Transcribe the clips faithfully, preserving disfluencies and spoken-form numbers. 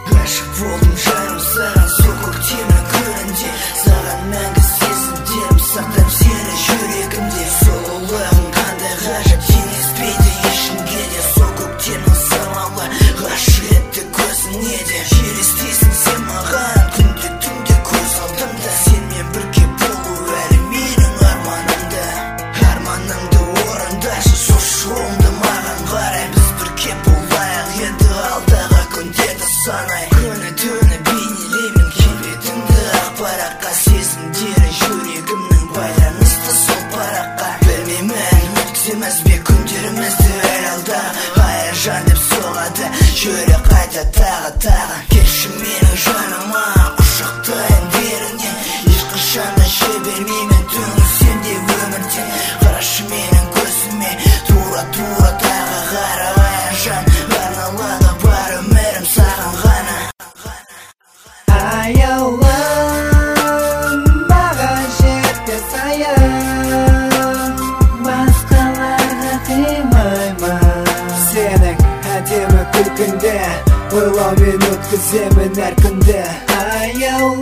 Ғашық болдым жаным саған сол көктемнің күнінде, саған мәңгі сезімдерім сақтап сені жүрегімде. Сұлулығың қандай ғажап, теңеспейді ешкімге де. Сол көктемнің самалы ғашық етті көзіңе де. Елестейсің сен маған күнде түнде көз алдымда. Сенмен бірге болу әлі менің арманымда. Арманымды орындашы, сол жолыңды маған қарай. Біз бірге болайық енді алдағы күндерді санай. Күні түні бейнелеймін келбетіңді ақ параққа. Сезімдері жүрегімнің байланысты сол параққа. Білмеймін өткіземіз бе күндерімізді әлі алдағы. Аяжан деп соғады жүрек қайта тағы тағы. Келші менің жаныма құшақтайын беріңнен. Ешқашан да жібермеймін түнгі сенде өмірден. Қарашы менің көзіме тура тура тағы қара. Аяжан арналады бар өмірім саған ғана. Аяулым маған жетпес аян, басқаларға қимаймын. Сенің әдемі күлкіңде ойлаумен өткіземін әр күнді. Аяулым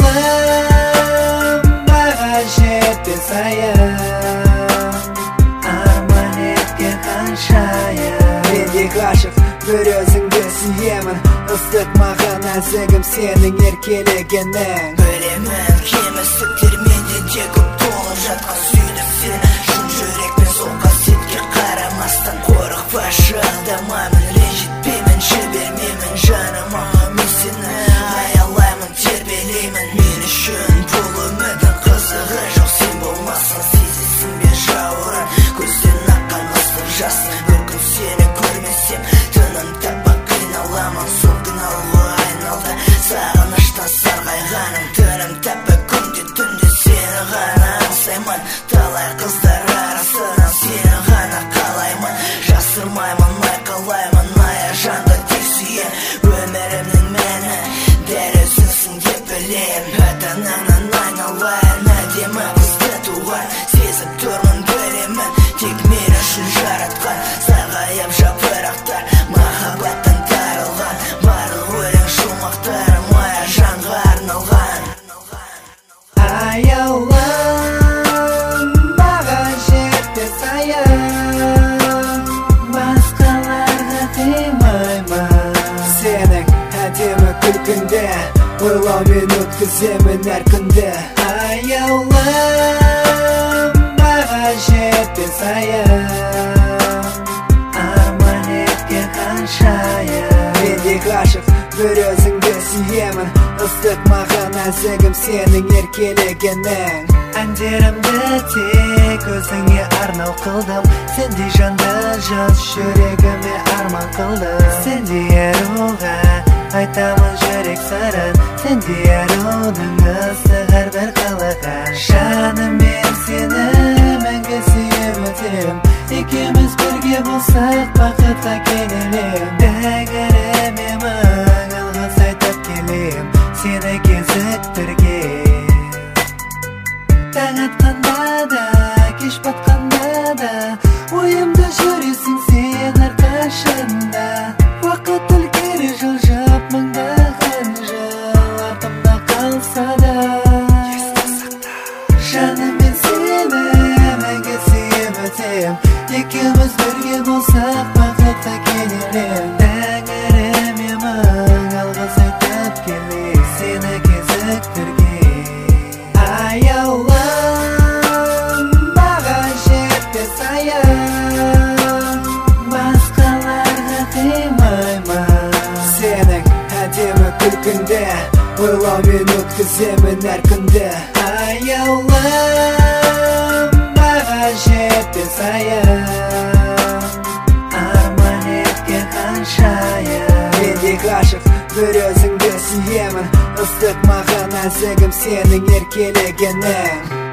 маған жетпес аян, арман еткен қаншайым. Мен де ғашық бір өзіңді сүйемін. Ыстық маған нәзігім сенің еркелегенің. Білемін кемістіктер менде де көп толып жатқан. Сүйдім сені шын жүрекпен, сол қасиетке қарамастан. Қорықпашы алдамаймын, ренжітпеймін, жібермеймін жаныма. Мен сені аялаймын, тербелеймін. Мен үшін бұл өмірдің қызығы жоқ, сен болмасаң. Сезесің бе жауырын көзден аққан ыстық жас. Бір күн сені көрмесем тыным таппай қиналамын. Сол қиналуға айналды сағыныштан сарғайғаным. Тыным таппай күнде түнде сені ғана аңсаймын. Талай қыздар арасынан сені ғана қалаймын. Жасырмаймын, айқайлаймын, аяжанды тек сүйем. Өмірімнің мәні дәл өзіңсің деп білем. Ата-анаңнан айналайын, әдемі қызды туған. Сезіп тұрмын, білемін, тек мен үшін жаратқан. Сарғайып жапырақтар махаббаттан тарылған. Барлық өлең шумақтарым аяжанға арналған. Аяулым маған жетпес аян, басқаларға қимаймын. Сенің әдемі күлкіңде ойлаумен өткіземін әр күнді. Аяулым маған жетпес аян, арман еткен қаншайым. Мен де ғашық бір өзіңді сүйемін. Ыстық маған нәзігім сенің еркелегенің. Әндерімді тек өзіңе арнау қылдым. Сендей жанды жаз жүрегіме арман қылдым. Сендей аруға айтамын жүрек сырын. Сендей арудың ыстық әрбір қылығын. Жаным мен сені мәңгі сүйіп өтем. Екеуміз бірге болсақ бақытқа кенелем. Тәңіріме мың алғыс айтып келем, сені кезіктірген. Таң атқанда да, кеш батқанда да, ойымда жүресің сен әрқашанда. Уақыт ілгері жылжып мыңдаған жыл артымда қалса да, есте сақта. Жаным мен сені мәңгі сүйіп өтем. Екеуміз бірге болсақ бақытқа кенелем. Тәңіріме мың алғыс айтып келем, сені кезіктірген. Аяулым маған жетпес аян, басқаларға қимаймын. Сенің әдемі күлкіңде ойлаумен өткіземін әр күнді. Аяулым маған жетпес аян, арман еткен қаншайым. Мен де ғашық бір өзіңді сүйемін. Ыстық маған нәзігім сенің еркелегенің.